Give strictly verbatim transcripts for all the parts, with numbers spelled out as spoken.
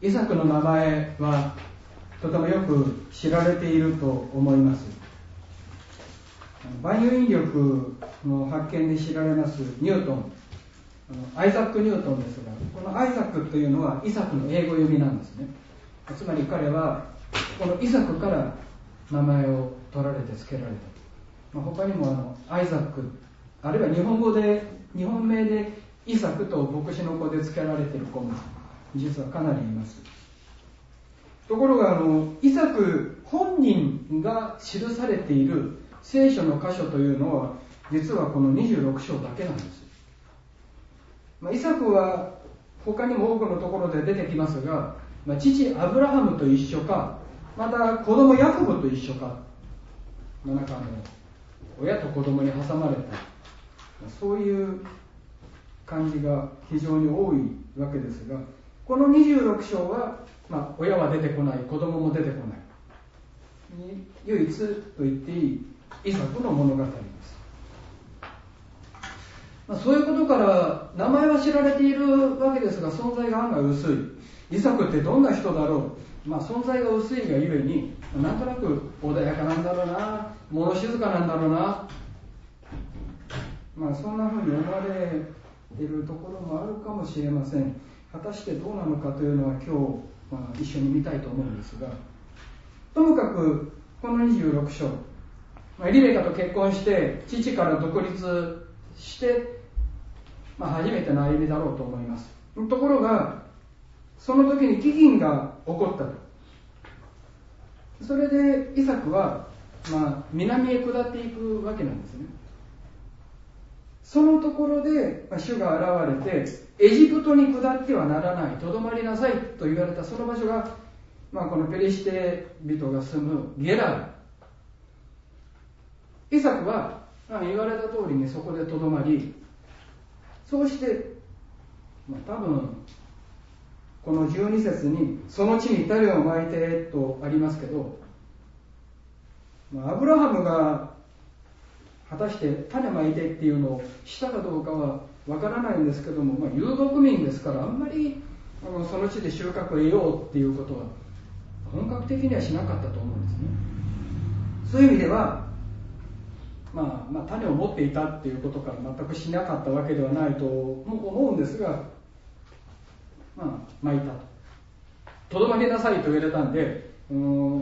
イサクの名前はとてもよく知られていると思います。万有引力の発見で知られますニュートン、アイザック・ニュートンですが、このアイザックというのはイサクの英語読みなんですね。つまり彼はこのイサクから名前を取られて付けられた。まあ、他にもあのアイザック、あるいは日本語で日本名でイサクと牧師の子で付けられている子も実はかなりいます。ところがあのイサク本人が記されている聖書の箇所というのは実はこのにじゅうろく章だけなんです。まあ、イサクは他にも多くのところで出てきますが、まあ、父アブラハムと一緒か、また子供ヤコブと一緒か、まあ、なんかあの親と子供に挟まれた、そういう感じが非常に多いわけですが、このにじゅうろく章は、まあ、親は出てこない、子供も出てこない、唯一と言っていいイサクの物語です。まあ、そういうことから名前は知られているわけですが、存在が案外薄い。イサクってどんな人だろう、まあ、存在が薄いがゆえに、なんとなく穏やかなんだろうな、物静かなんだろうな、まあ、そんなふうに思われているところもあるかもしれません。果たしてどうなのかというのは今日、まあ、一緒に見たいと思うんですが、ともかくこのにじゅうろく章、まあ、リベカと結婚して父から独立して、まあ、初めての歩みだろうと思います。ところがその時に飢饉が起こったと。それでイサクは、まあ、南へ下っていくわけなんですね。そのところで、まあ、主が現れて、エジプトに下ってはならない、とどまりなさいと言われたその場所が、まあ、このペリシテ人が住むゲラル。イサクは、まあ、言われた通りにそこでとどまり、そうして、まあ、多分このじゅうに節にその地に種をまいてとありますけど、まあ、アブラハムが果たして種まいてっていうのをしたかどうかはわからないんですけども、まあ、遊牧民ですからあんまりあのその地で収穫を得ようっていうことは本格的にはしなかったと思うんですね。そういう意味では、まあ、まあ種を持っていたっていうことから全くしなかったわけではないとも思うんですが、まあまいたと。とどまりなさいと言われたんで、うん、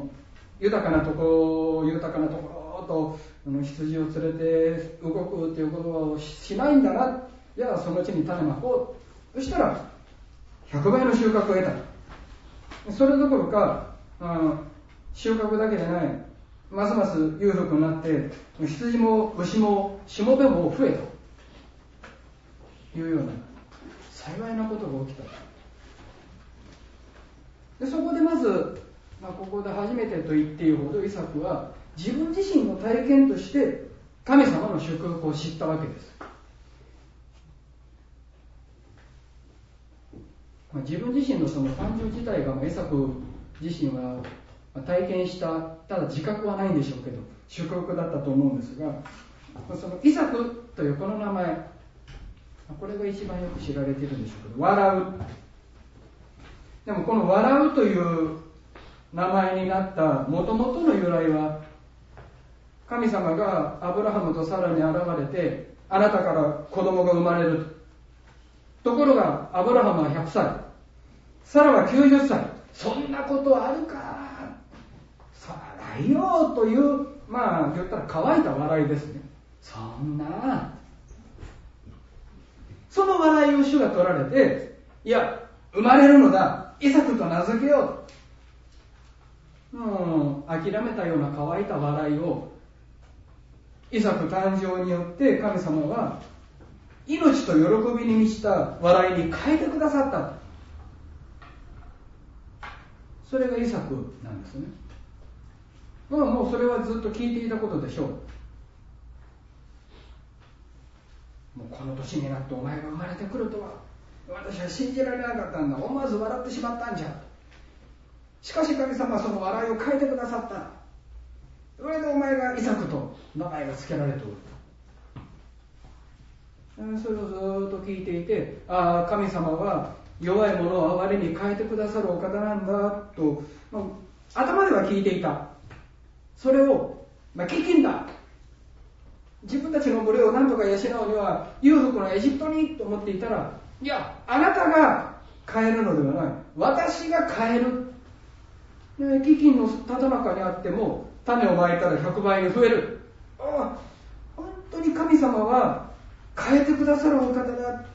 豊かなところ豊かなところと羊を連れて動くっていうことをしないんだな。じゃあその地に種まこう。そしたらひゃくばいの収穫を得た。それどころか、うん、収穫だけでない、ますます裕福になって羊も牛もしもべも増えたというような幸いなことが起きた。でそこでまず、まあ、ここで初めてと言っていいほどイサクは自分自身の体験として神様の祝福を知ったわけです。まあ、自分自身のその誕生自体がイサク自身は体験した、ただ自覚はないんでしょうけど祝福だったと思うんですが、そのイサクというこの名前、これが一番よく知られているんでしょうけど、笑う。でもこの笑うという名前になった元々の由来は、神様がアブラハムとサラに現れて、あなたから子供が生まれると。ところがアブラハムはひゃくさい、サラはきゅうじゅっさい。そんなことあるか、笑いよという、まあ言ったら乾いた笑いですね。そんな、その笑いを主が取られて、いや生まれるのだ、イサクと名付けよう。もう諦めたような乾いた笑いをイサク誕生によって神様は命と喜びに満ちた笑いに変えてくださった。それがイサクなんですね。まあもうそれはずっと聞いていたことでしょう。もうこの年になってお前が生まれてくるとは私は信じられなかったんだ。思わず笑ってしまったんじゃ。しかし神様はその笑いを変えてくださった。それでお前がイサクと名前が付けられておる。それをずっと聞いていて、ああ神様は弱い者を哀れに変えてくださるお方なんだと、まあ、頭では聞いていた。それを、まあ、飢饉だ、自分たちの群れを何とか養うには裕福なエジプトにと思っていたら、いや、あなたが変えるのではない、私が変える。飢饉のただ中にあっても種をまいたらひゃくばいに増える。ああ、本当に神様は変えてくださるお方だ。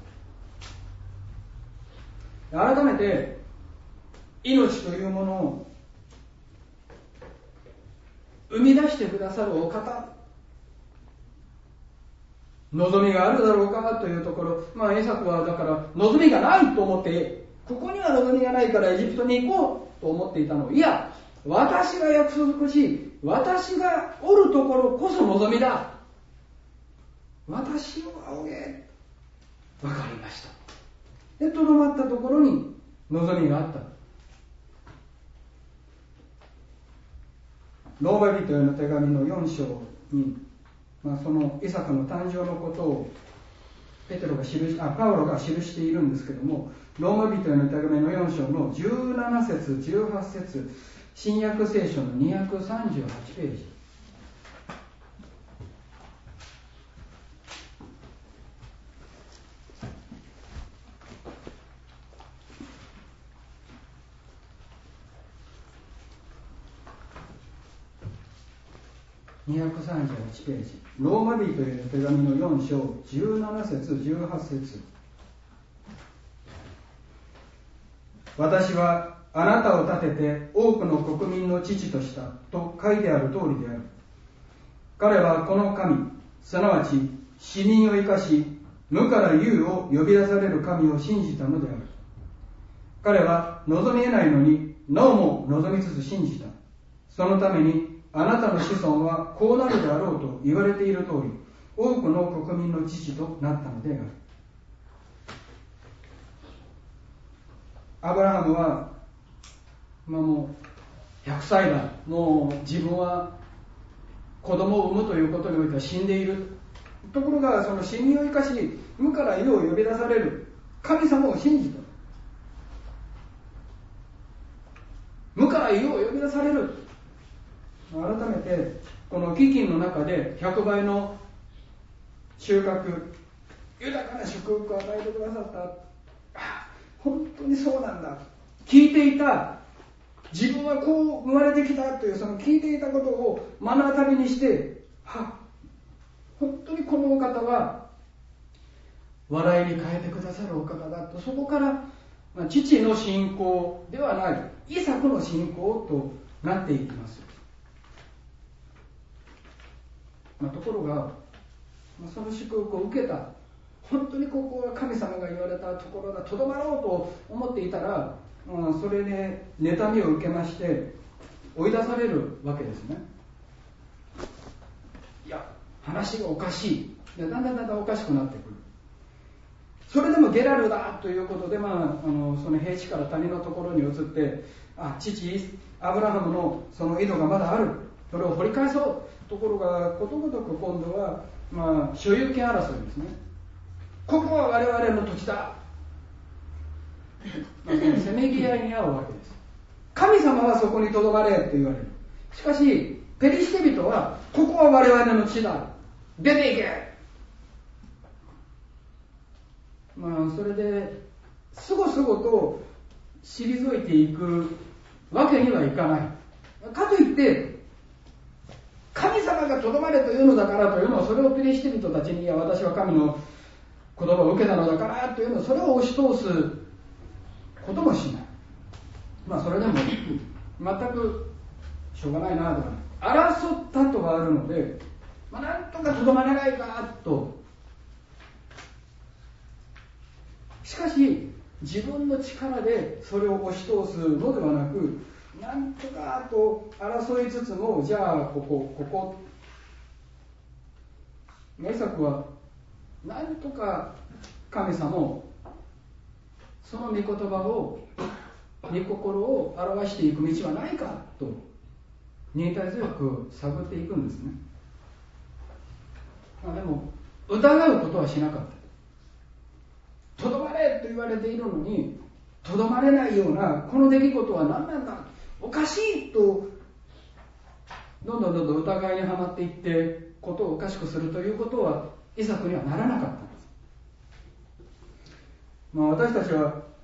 改めて命というものを生み出してくださるお方、望みがあるだろうかというところ、まあエサクはだから望みがないと思って、ここには望みがないからエジプトに行こうと思っていたの。いや、私が約束し、私がおるところこそ望みだ。私を仰げ。わかりました。で、とどまったところに望みがあった。ローマ人への手紙のよん章に、まあ、そのイサクの誕生のことをペテロが記しあパウロが記しているんですけども、ローマ人への手紙のよん章のじゅうなな節じゅうはち節、新約聖書のにひゃくさんじゅうはちページ。にひゃくさんじゅうはちページ、ローマ人への手紙のよん章じゅうなな節じゅうはち節。私はあなたを立てて多くの国民の父としたと書いてある通りである。彼はこの神、すなわち死人を生かし無から有を呼び出される神を信じたのである。彼は望み得ないのになおも望みつつ信じた。そのためにあなたの子孫はこうなるであろうと言われている通り、多くの国民の父となったのである。アブラハムは、まあ、もうひゃくさいだ、もう自分は子供を産むということにおいては死んでいる。ところがその死人を生かし無から有を呼び出される神様を信じた。無から有を呼び出される。改めてこの飢饉の中でひゃくばいの収穫、豊かな祝福を与えてくださった。あ、本当にそうなんだ。聞いていた、自分はこう生まれてきたというその聞いていたことを目の当たりにして、は、本当にこのお方は笑いに変えてくださるお方だと、そこから、まあ、父の信仰ではないイサクの信仰となっていきます。まあ、ところが、まあ、その祝福を受けた、本当にここは神様が言われたところだ、とどまろうと思っていたら、うん、それで妬みを受けまして追い出されるわけですね。いや、話がおかしい。だんだんだんだんおかしくなってくる。それでもゲラルだということで、まあ、あのその平地から谷のところに移って、あ、父アブラハムのその井戸がまだある、それを掘り返そう。ところがことごとく今度は、まあ、所有権争いですね。ここは我々の土地だ、まあ、せめぎ合いに遭うわけです。神様はそこにとどまれと言われる。しかしペリシテ人はここは我々の地だ、出ていけ。まあそれですごすごと退いていくわけにはいかない。かといって神様がとどまれというのだからというのを、それをペリシテ人たちに、いや私は神の言葉を受けたのだからというのを、それを押し通すこともしない。まあそれでも全くしょうがないなとか、争ったとはあるので、まあ、なんとかとどまらないかと。しかし自分の力でそれを押し通すのではなく、なんとかと争いつつも、じゃあここここイサクはなんとか神様を、その御言葉を、御心を表していく道はないかと忍耐強く探っていくんですね。まあ、でも疑うことはしなかった。とどまれと言われているのにとどまれないようなこの出来事は何なんだ、おかしいとどんどんどんどん疑いにはまっていってことをおかしくするということはイサクにはならなかったんです。まあ、私たちは